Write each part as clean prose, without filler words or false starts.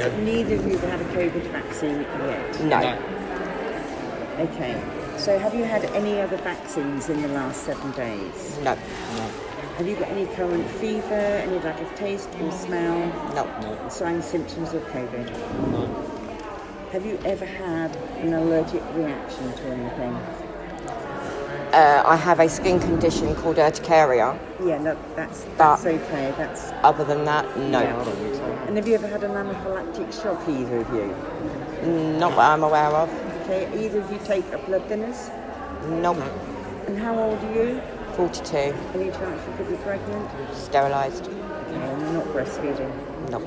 neither of you have had a COVID vaccine yet? No. Okay. So have you had any other vaccines in the last 7 days? No. Have you got any current fever, any lack of taste or smell? No. Signs, symptoms of COVID? No. Have you ever had an allergic reaction to anything? I have a skin condition called urticaria. Yeah, no, that's okay. That's Other than that, no. And have you ever had an anaphylactic shock, either of you? Not what I'm aware of. Okay, either of you take a blood thinners? No. And how old are you? 42. Any chance you could be pregnant? Sterilised. Okay, and you're not breastfeeding? No.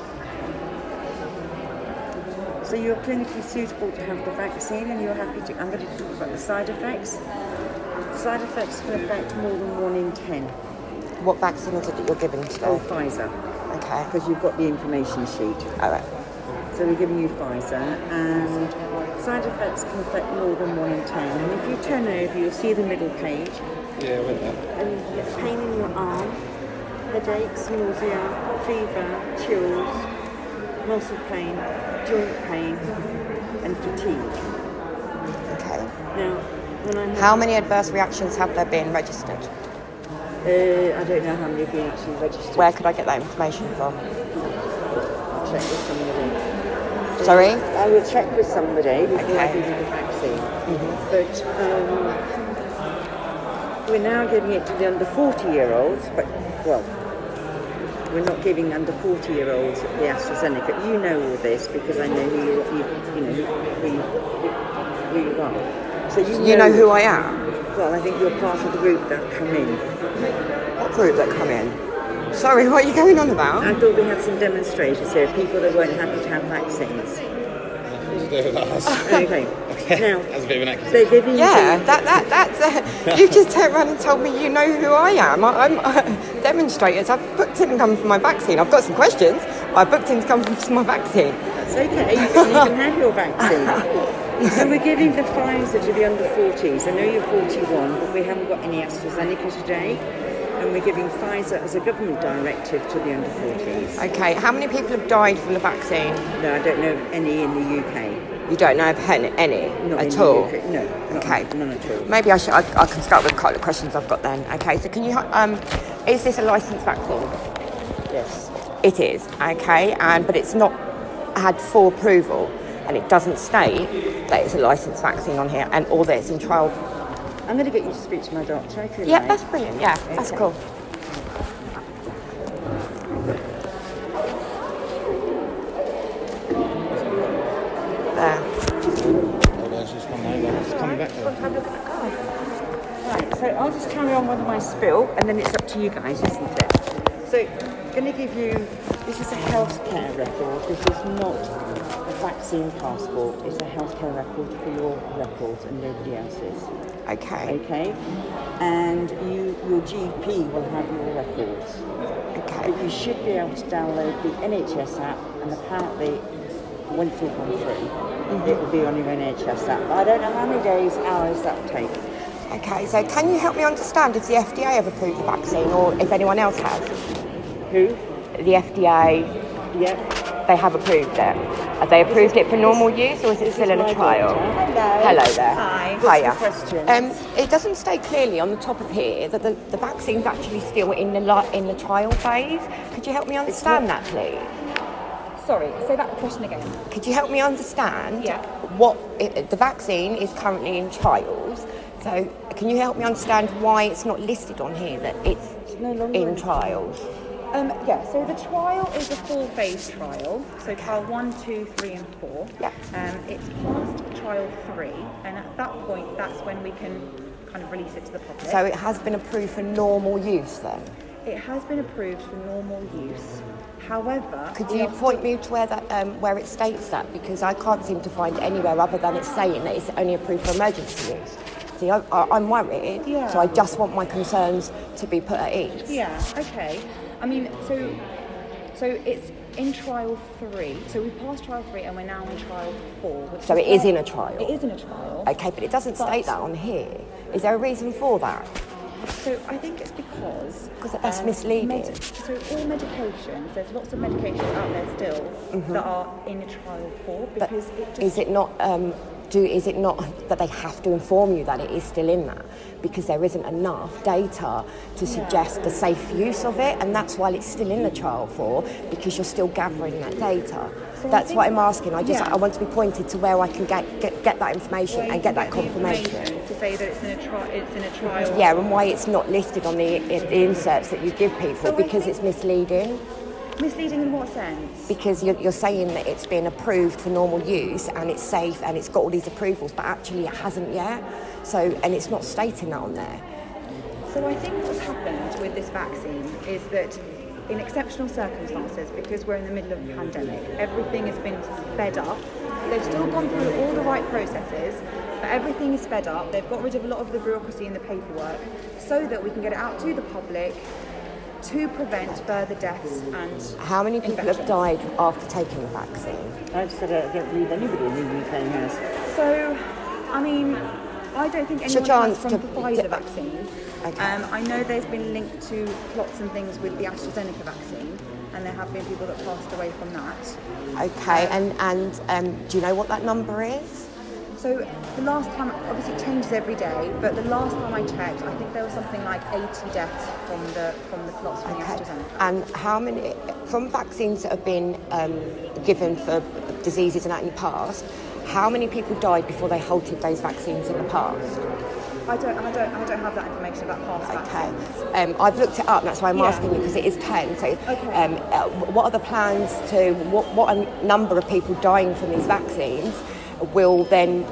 So you're clinically suitable to have the vaccine, and you're happy to... I'm going to talk about the side effects. Side effects can affect more than 1 in 10. What vaccine is it that you're giving today? Oh, Pfizer. Okay. Because you've got the information sheet. All right. So we're giving you Pfizer, and side effects can affect more than 1 in 10. And if you turn over, you'll see the middle page. Yeah, with that. And you get pain in your arm, headaches, nausea, fever, chills, muscle pain, joint pain, and fatigue. Okay. Now, when I How many adverse reactions have there been registered? I don't know how many have been actually registered. Where could I get that information from? I'll check with somebody. Sorry? I will check with somebody before I Okay. give you the vaccine. But we're now giving it to the under 40-year-olds, but, well, we're not giving under 40-year-olds the AstraZeneca. You know all this because I know who you are. So You know who I am? Well, I think you're part of the group that come in. What group that come in? Sorry, what are you going on about? I thought we had some demonstrators here, people that weren't happy to have vaccines. Nothing to do with us. Okay. Now, That's a bit of an accusation. they're giving Yeah, you... that's you just turned around and told me you know who I am. I'm demonstrators. I've booked in to come for my vaccine. I've got some questions. I booked in to come for my vaccine. That's okay, you can even have your vaccine. So we're giving the Pfizer to the under 40s. I know you're 41, but we haven't got any AstraZeneca today. And we're giving Pfizer as a government directive to the under 40s. Okay, how many people have died from the vaccine? No, I don't know of any in the UK. You don't know of any Not at in all? The UK. No, Okay. none at all. Maybe I can start with a couple of questions I've got then. Okay, so can you, is this a licensed vaccine? Yes. It is, okay, but it's not had full approval, and it doesn't state that it's a licensed vaccine on here, and all that it's in trial. I'm going to get you to speak to my doctor, if you Yeah, like. that's brilliant. Yeah, that's Okay. cool. There. Oh, she's coming over. She's coming back there. Right, so I'll just carry on with my spill, and then it's up to you guys, isn't it? So, I'm going to give you, this is a healthcare record. This is not a vaccine passport. It's a healthcare record for your records and nobody else's. Okay. Okay? And your GP will have your records. Okay. But you should be able to download the NHS app, and apparently, when it's all gone through, it will be on your NHS app. But I don't know how many days, hours that will take. Okay, so can you help me understand if the FDA have approved the vaccine or if anyone else has? Who? The FDA, Yep. they have approved it. Have they approved it for normal use or is it still in a trial? Hello there. Hi. What's Hiya. the question? It doesn't state clearly on the top of here that the vaccine's actually still in the trial phase. Could you help me understand that, please? Sorry, say that question again. Could you help me understand Yeah. the vaccine is currently in trials? So can you help me understand why it's not listed on here that it's no longer in in trials? Yeah, so the trial is a full-phase trial, so trial 1, 2, 3 and 4. Yeah. It's past trial 3, and at that point, that's when we can kind of release it to the public. So it has been approved for normal use then? It has been approved for normal use. However, Could we you are point me to where it states that? Because I can't seem to find anywhere other than it's saying that it's only approved for emergency use. See, I'm worried, Yeah. so I just want my concerns to be put at ease. Yeah, okay. I mean, so it's in trial 3. So we've passed trial 3 and we're now in trial 4. So it is in a trial? It is in a trial. Okay, but it doesn't state that on here. Is there a reason for that? So I think it's because that's misleading. so all medications, there's lots of medications out there still that are in a trial for because it just... Is it not that they have to inform you that it is still in that because there isn't enough data to suggest the safe use of it, and that's why it's still in the trial for, because you're still gathering that data. So that's what I'm asking. I want to be pointed to where I can get that information and get that confirmation. To say that it's in a trial. Yeah, and why it's not listed on the inserts that you give people, So because it's misleading. Misleading in what sense? Because you're saying that it's been approved for normal use and it's safe and it's got all these approvals, but actually it hasn't yet. So, and it's not stating that on there. So I think what's happened with this vaccine is that in exceptional circumstances, because we're in the middle of a pandemic, everything has been sped up. They've still gone through all the right processes, but everything is sped up. They've got rid of a lot of the bureaucracy and the paperwork so that we can get it out to the public to prevent further deaths and How many people have died after taking the vaccine? I've said I don't believe anybody in the UK has. So, I mean, I don't think anyone has from the Pfizer vaccine. Okay. I know there's been linked to plots and things with the AstraZeneca vaccine, and there have been people that passed away from that. Okay, and do you know what that number is? So the last time, obviously it changes every day, but the last time I checked, I think there was something like 80 deaths from the plots from the AstraZeneca. And how many, from vaccines that have been given for diseases and that in the past, how many people died before they halted those vaccines in the past? I don't have that information about past vaccines. Okay. I've looked it up, that's why I'm asking you, because it is 10. So what are the plans to, what number of people dying from these vaccines will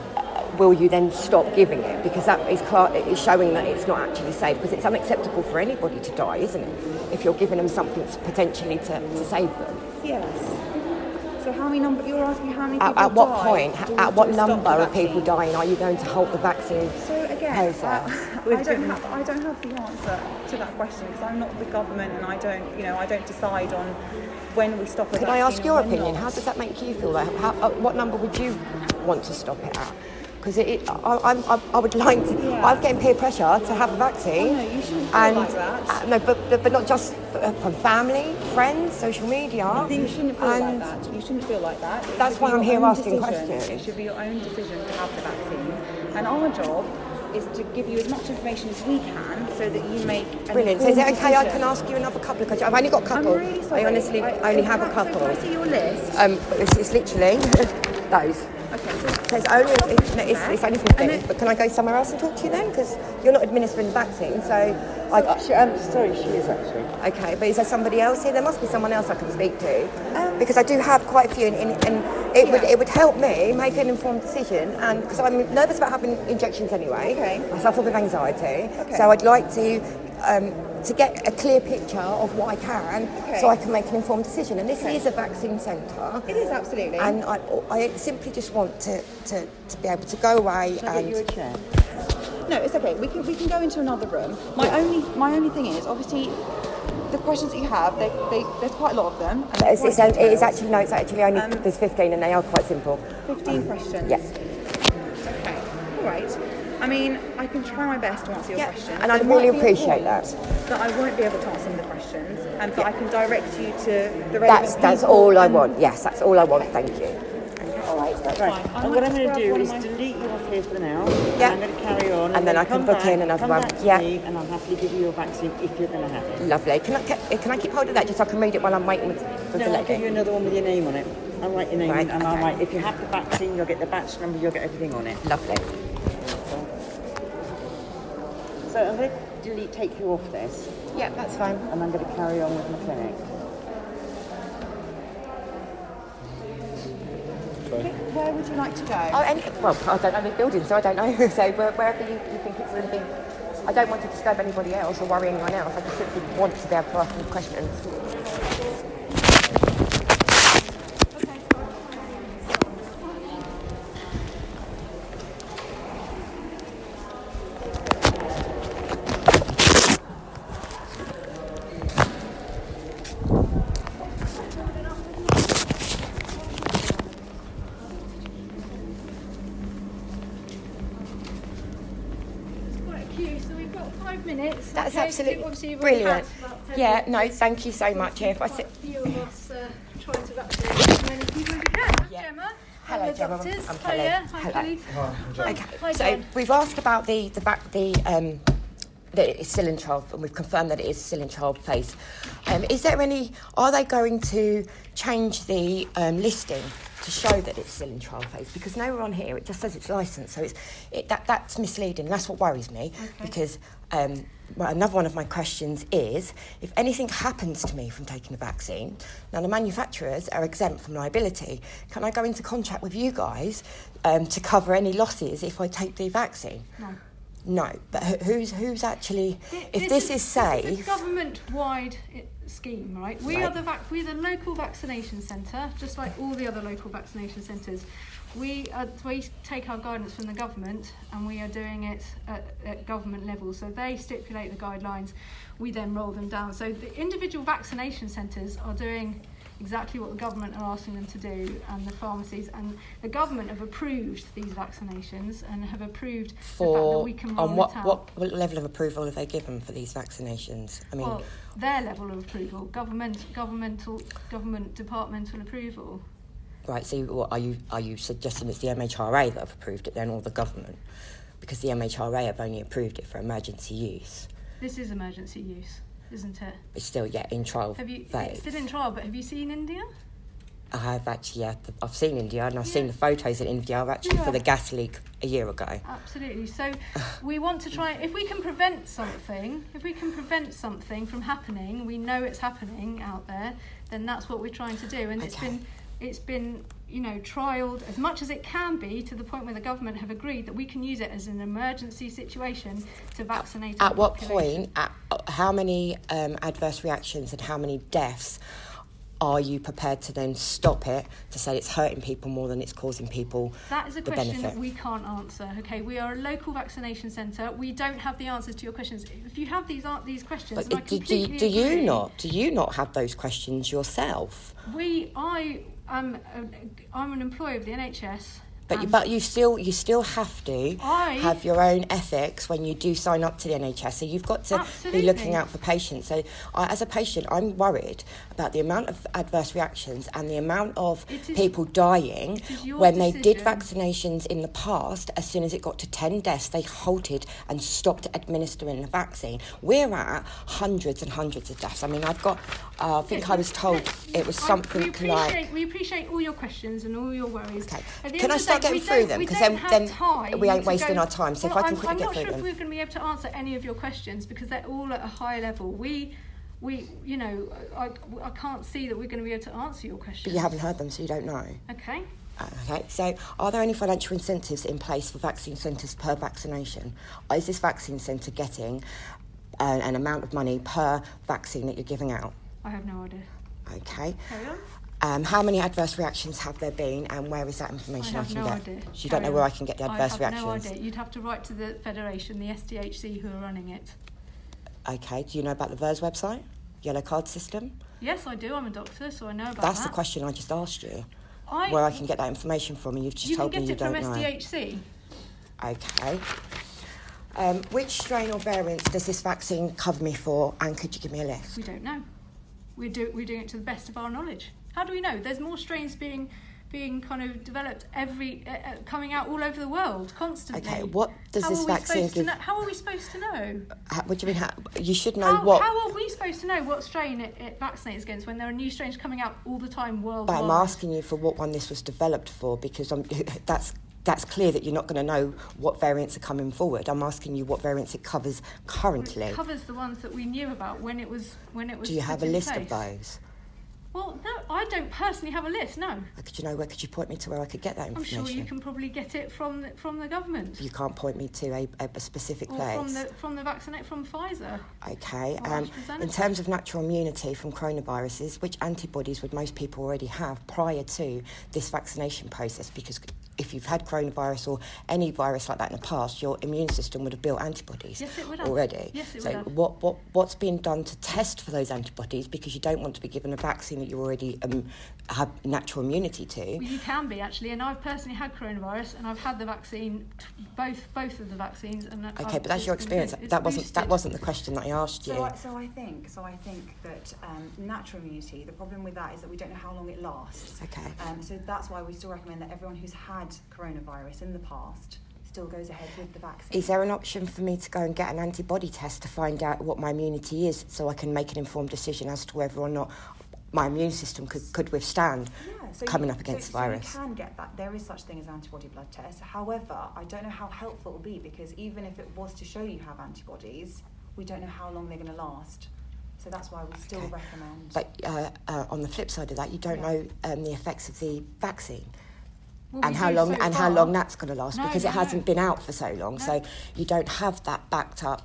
you then stop giving it? Because that is showing that it's not actually safe, because it's unacceptable for anybody to die, isn't it? If you're giving them something potentially to save them. Yes. So how many you're asking how many people At what died point, at what number of people vaccine? dying are you going to halt the vaccine So again, process? I don't have the answer to that question because I'm not the government and I don't decide on when we stop a vaccine. Can I ask your and when opinion? not. How does that make you feel? What number would you want to stop it at? Because I would like to. Yeah. I'm getting peer pressure to have a vaccine. Oh, no, you shouldn't feel like that. No, but not just from family, friends, social media. I think you shouldn't feel like that. You shouldn't feel like that. That's why I'm here asking questions. It should be your own decision to have the vaccine, and our job is to give you as much information as we can so that you make an Brilliant. So is it informed okay I decision. can ask you another couple of questions? I've only got a couple. I'm really sorry. I honestly only have a couple. So can I see your list? It's literally those. Okay. So it's only 15, but can I go somewhere else and talk to you then? Because you're not administering the vaccine, so... Sorry, she is actually. Okay, but is there somebody else here? There must be someone else I can speak to. Because I do have quite a few, and it would help me make an informed decision, and because I'm nervous about having injections anyway. Okay. I suffer with anxiety, Okay. so I'd like to get a clear picture of what I can, so I can make an informed decision. And this is a vaccine centre. It is, absolutely. And I simply just want to be able to go away Can I get you a and... chair? No, it's okay. We can go into another room. My only thing is, obviously, the questions that you have, there's quite a lot of them. And they're quite detailed. It's actually only there's 15 and they are quite simple. 15 questions. Yes. Okay. All right. I mean, I can try my best to answer your questions. And I'd There might really be a appreciate point that. That I won't be able to answer some of the questions, and that I can direct you to the relevant That's people all I and- want. Yes, that's all I want. Thank you. All right, that's Right, fine. and what I'm might going just to grab do one is of my- delete you off here for now. Yeah. I'm going to carry on. And then I can come book back, in another come one. Back to Yeah. me and I'll happily give you your vaccine if you're going to have it. Lovely. Can I keep hold of that just so I can read it while I'm waiting with the No, I'll give you lady? another one with your name on it. I'll write your name Right, and I'll okay. write, if you have the vaccine, you'll get the batch number, you'll get everything on it. Lovely. So I'm going to take you off this Yeah, that's fine. and I'm going to carry on with my clinic. Where would you like to go? I don't know the building, so I don't know. So wherever you think it's going to be. I don't want to disturb anybody else or worry anyone else. I just simply want to be able to ask them questions. Quite a queue, so we've got 5 5 minutes. That's okay? absolutely Obviously you've already brilliant. had about 10 Yeah, minutes. no, thank you so much. If I sit, A few of us trying to vaccinate as many people as we can. I'm Yeah. Gemma. Hello, I'm the Gemma. doctors. I'm Hiya. Kelly. Hi, Hello. Kelly. Hi. Okay, Hi, so John. we've asked about that it's still in trial, and we've confirmed that it is still in trial phase. Are they going to change the listing to show that it's still in trial phase? Because nowhere on here it just says it's licensed, so that's misleading. That's what worries me, because another one of my questions is, if anything happens to me from taking the vaccine, now the manufacturers are exempt from liability. Can I go into contract with you guys to cover any losses if I take the vaccine? No, but who's actually? If this is safe, this is a government-wide scheme, right? We're the local vaccination centre, just like all the other local vaccination centres. We take our guidance from the government, and we are doing it at government level. So they stipulate the guidelines, we then roll them down. So the individual vaccination centres are doing exactly what the government are asking them to do, and the pharmacies and the government have approved these vaccinations and have approved the fact that we can roll it out. What level of approval have they given for these vaccinations? I mean, well, their level of approval, governmental departmental approval. Right. So, what, are you suggesting it's the MHRA that have approved it then, or the government? Because the MHRA have only approved it for emergency use. This is emergency use, isn't it? It's still in trial It's phase. still in trial, but have you seen India? I have actually, I've seen India, and I've seen the photos in India for the gas leak a year ago. Absolutely. So we want to try, if we can prevent something from happening, we know it's happening out there, then that's what we're trying to do. And it's been trialled as much as it can be, to the point where the government have agreed that we can use it as an emergency situation to vaccinate. At what point, how many adverse reactions and how many deaths are you prepared to then stop it, to say it's hurting people more than it's causing people That is a the question benefit? that we can't answer. Okay, we are a local vaccination centre. We don't have the answers to your questions. If you have these questions, But and I completely do you agree, not? Do you not have those questions yourself? I'm an employee of the NHS. But you still have to have your own ethics when you do sign up to the NHS. So you've got to be looking out for patients. So as a patient, I'm worried about the amount of adverse reactions and the amount of people dying when they did vaccinations in the past. As soon as it got to 10 deaths, they halted and stopped administering the vaccine. We're at hundreds and hundreds of deaths. I mean, I was told it was something like... We appreciate all your questions and all your worries. Okay. Can I start getting through them? Because then we ain't wasting our time. So if I can quickly get through them. I'm not sure if we're going to be able to answer any of your questions, because they're all at a high level. I can't see that we're going to be able to answer your questions. But you haven't heard them, so you don't know. Okay. Okay, so are there any financial incentives in place for vaccine centres per vaccination? Is this vaccine centre getting an amount of money per vaccine that you're giving out? I have no idea. Okay. Carry on. How many adverse reactions have there been, and where is that information I can get? I have no idea. So you don't know where I can get the adverse reactions? I have no idea. You'd have to write to the Federation, the SDHC, who are running it. Okay. Do you know about the VERS website? Yellow card system? Yes, I do. I'm a doctor, so I know about that. That's the question I just asked you. Where I can get that information from, and you've just told me you don't know. You can get it from SDHC. Okay. Which strain or variants does this vaccine cover me for, and could you give me a list? We don't know. We're doing it to the best of our knowledge. How do we know? There's more strains being kind of developed coming out all over the world constantly. Okay, what does this vaccine give? How are we supposed to know? What do you mean? You should know what. How are we supposed to know what strain it vaccinates against when there are new strains coming out all the time worldwide? But I'm asking you for what one this was developed for, because that's clear that you're not going to know what variants are coming forward. I'm asking you what variants it covers currently. It covers the ones that we knew about when it was. Do you have a list of those? Well, no, I don't personally have a list, no. Could you point me to where I could get that information? I'm sure you can probably get it from the government. You can't point me to a specific place? From Pfizer. Okay. In terms of natural immunity from coronaviruses, which antibodies would most people already have prior to this vaccination process? Because if you've had coronavirus or any virus like that in the past, your immune system would have built antibodies already. Yes, it so would have. what's being done to test for those antibodies, because you don't want to be given a vaccine that you already have natural immunity to? Well, you can be, actually, and I've personally had coronavirus, and I've had the vaccine, both of the vaccines. And okay, but that's your experience. That wasn't the question that I asked you. So I think that natural immunity, the problem with that is that we don't know how long it lasts. Okay. So that's why we still recommend that everyone who's had coronavirus in the past still goes ahead with the vaccine. Is there an option for me to go and get an antibody test to find out what my immunity is, so I can make an informed decision as to whether or not my immune system could withstand coming up against the virus? So you can get that. There is such thing as antibody blood tests. However, I don't know how helpful it will be, because even if it was to show you have antibodies, we don't know how long they're going to last. So that's why we still recommend. But on the flip side of that, you don't know the effects of the vaccine. Well, And how long that's going to last, because it hasn't been out for so long. No. So you don't have that backed up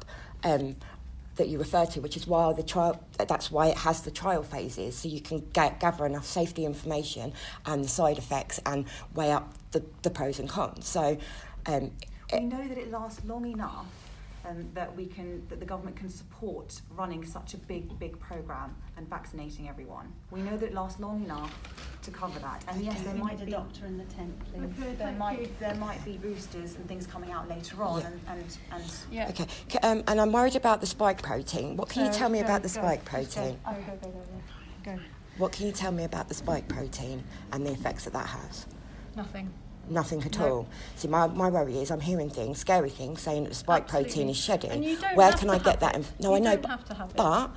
that you refer to, which is why that's why it has the trial phases, so you can gather enough safety information and the side effects and weigh up the pros and cons. So we know that it lasts long enough that the government can support running such a big programme and vaccinating everyone. We know that it lasts long enough to cover that. And yes, there might be a doctor in the tent, please. Okay, there might be boosters and things coming out later on. Yeah. Okay, and I'm worried about the spike protein. What can you tell me about the spike protein? Go. What can you tell me about the spike protein and the effects that has? Nothing. Nothing at all. See, my worry is I'm hearing things, scary things, saying that the spike protein is shedding. And you don't Where have can to I get have that? it. No, You I know, don't have to have it. but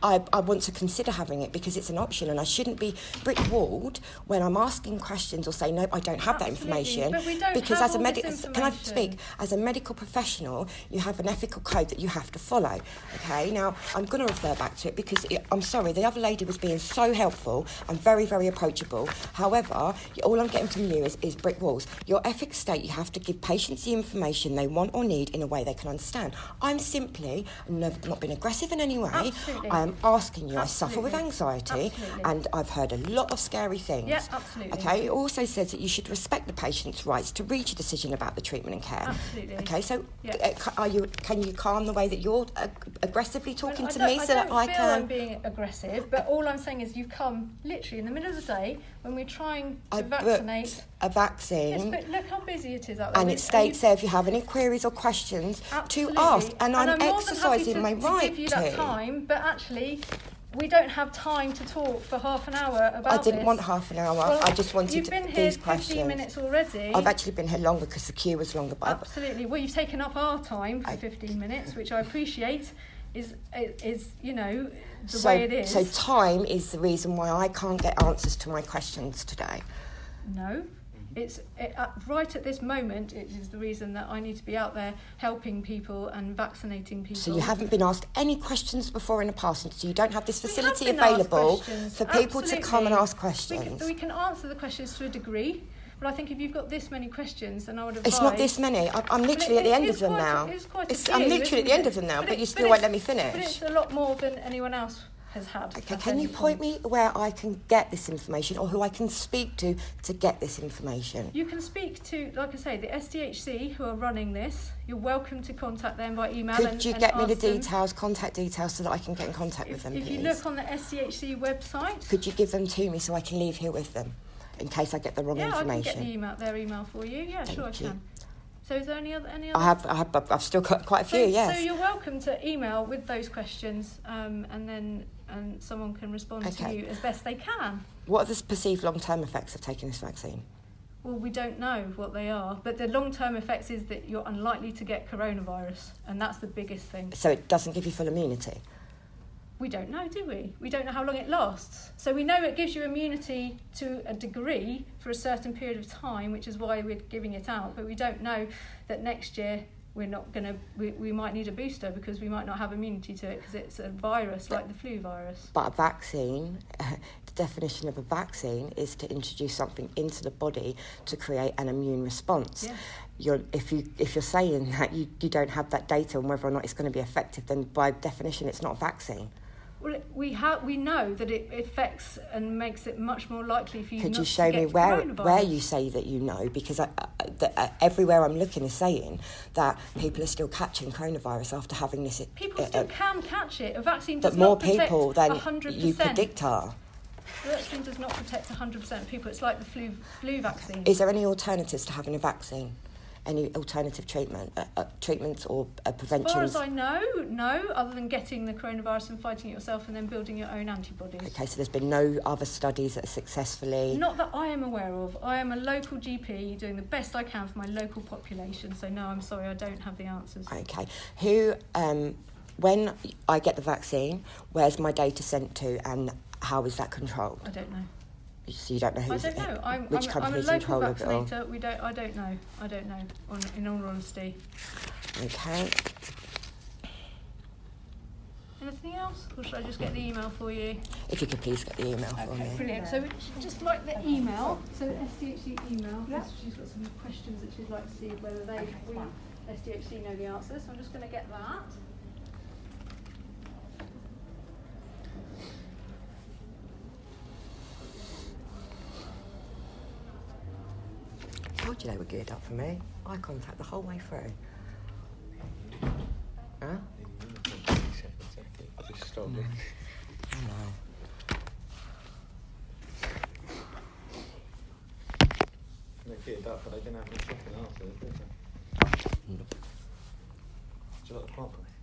I want to consider having it because it's an option, and I shouldn't be brick-walled when I'm asking questions or say, no, I don't have that information. But we don't because have as a all this can I information. speak? As a medical professional, you have an ethical code that you have to follow. Okay, now I'm going to refer back to it because I'm sorry, the other lady was being so helpful and very, very approachable. However, all I'm getting from you is brick walls. Your ethics state you have to give patients the information they want or need in a way they can understand. I'm simply not being aggressive in any way. Absolutely. I am asking you. I suffer with Absolutely. anxiety, Absolutely. and I've heard a lot of scary things. Yeah, absolutely. Okay, it also says that you should respect the patient's rights to reach a decision about the treatment and care. Absolutely. Okay, so Yeah. can you calm the way that you're aggressively talking to me so that I I don't feel I'm can... being aggressive, but all I'm saying is you've come literally in the middle of the day when we're trying to I vaccinate. booked a vaccine. Yes, but look how busy it is out there. And it states there if you have any queries or questions Absolutely. to ask, and I'm more than happy exercising my right to give you that time, but actually we don't have time to talk for half an hour about I didn't this. want half an hour. Well, I just wanted you've been here these 15 questions. minutes already. I've actually been here longer because the queue was longer. But Absolutely. Well, you've taken up our time for 15 minutes, which I appreciate. Is you know the way it is. So time is the reason why I can't get answers to my questions today. No. It's right at this moment. It is the reason that I need to be out there helping people and vaccinating people. So you haven't been asked any questions before in the past, and so you don't have this facility We have been asked available questions. for people to come and Absolutely. ask questions. We can answer the questions to a degree, but I think if you've got this many questions, then I would advise... It's not this many. I'm literally at the end of them now. It's quite a few, I'm literally at the end isn't of them now, it? but you still won't let me But it's finish. a lot more than anyone else has had. Okay, at can any you point point. me where I can get this information, or who I can speak to get this information? You can speak to, like I say, the SDHC who are running this. You're welcome to contact them by email. Could you get me the ask them. details, contact details, so that I can get in contact with them, If please? you look on the SDHC website... Could you give them to me so I can leave here with them, in case I get the wrong information? I can get their email for you. Yeah, Thank sure you. I can. So is there any other? I've still got quite a few, yes. So you're welcome to email with those questions, and then someone can respond to you as best they can. What are the perceived long-term effects of taking this vaccine? Well, we don't know what they are, but the long-term effects is that you're unlikely to get coronavirus, and that's the biggest thing. So it doesn't give you full immunity? We don't know, do we? We don't know how long it lasts. So we know it gives you immunity to a degree for a certain period of time, which is why we're giving it out. But we don't know that next year we're not going to... We might need a booster because we might not have immunity to it because it's a virus like the flu virus. But a vaccine, the definition of a vaccine is to introduce something into the body to create an immune response. Yeah. If you're saying that you don't have that data on whether or not it's going to be effective, then by definition it's not a vaccine. Well, we know that it affects and makes it much more likely for you. Could not you to show get me where coronavirus. you say that you know? Because everywhere I'm looking is saying that people are still catching coronavirus after having this. People still can catch it. A vaccine does but more not protect people than 100%. you predict are. The vaccine does not protect 100% of people. It's like the flu vaccine. Is there any alternatives to having a vaccine? Any alternative treatments or preventions? As far as I know, no, other than getting the coronavirus and fighting it yourself and then building your own antibodies. Okay, so there's been no other studies that are successfully... Not that I am aware of. I am a local GP doing the best I can for my local population, so no, I'm sorry, I don't have the answers. Okay. Who, when I get the vaccine, where's my data sent to and how is that controlled? I don't know. So you don't know who's... I don't know. I'm a company's in local control of it all? vaccinator. I don't know. In all honesty. Okay. Anything else? Or should I just get the email for you? If you could please get the email for me. Brilliant. So just like the email, so the SDHC email, she's got some questions that she'd like to see whether SDHC know the answers. So I'm just going to get that. I told you they were geared up for me. Eye contact the whole way through. Huh? Exactly. I just stopped it. I know. They're geared up, but they didn't have any fucking answers, did they? Do you like the plant?